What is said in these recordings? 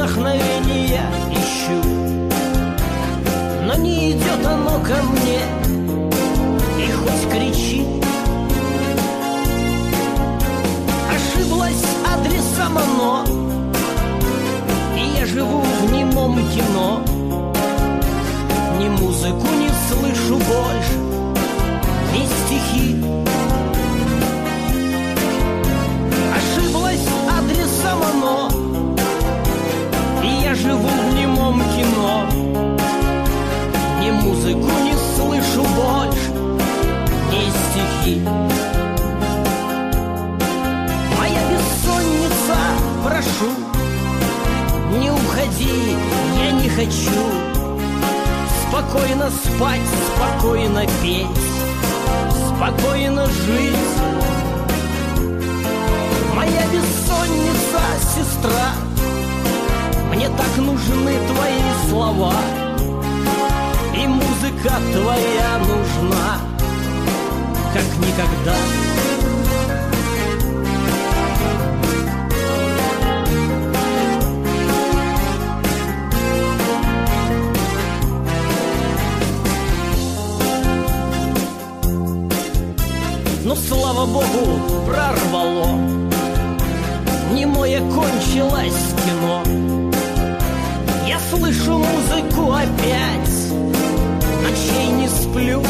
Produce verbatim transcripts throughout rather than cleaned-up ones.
вдохновения ищу, но не идет оно ко мне, и хоть кричи. Ошиблась адресом оно, и я живу в немом кино. Ни музыку не слышу больше, ни стихи. Ошиблась адресом оно, и я живу в немом кино. Ни музыку не слышу больше, ни стихи. Моя бессонница, прошу, не уходи, я не хочу. Спокойно спать, спокойно петь, спокойно жить. Моя бессонница, сестра, мне так нужны твои слова, и музыка твоя нужна, как никогда. Но, слава богу, прорвало, немое кончилось кино. Я слышу музыку опять, ночей не сплю.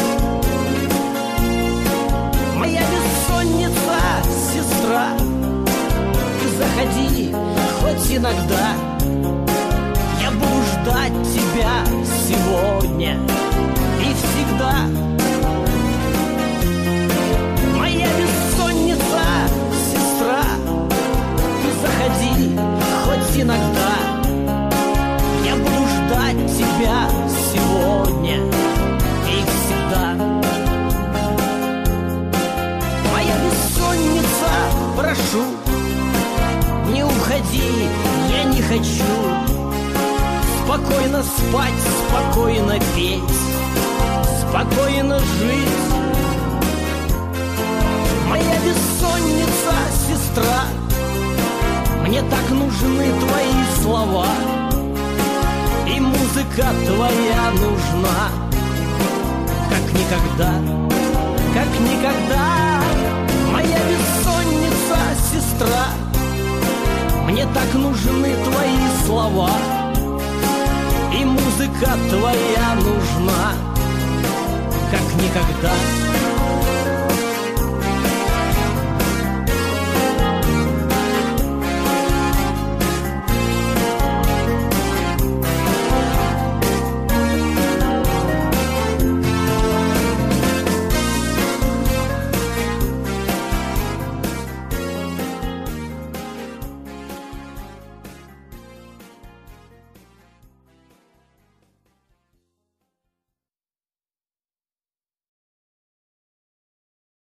Моя бессонница, сестра, ты заходи хоть иногда. Я буду ждать тебя сегодня и всегда. Моя бессонница, сестра, ты заходи хоть иногда. Я буду ждать тебя сегодня и всегда. Моя бессонница, прошу, не уходи, я не хочу. Спокойно спать, спокойно петь, спокойно жить. Моя бессонница, сестра, мне так нужны твои слова, и музыка твоя нужна, как никогда, как никогда. Моя бессонница, сестра, мне так нужны твои слова, и музыка твоя нужна, как никогда.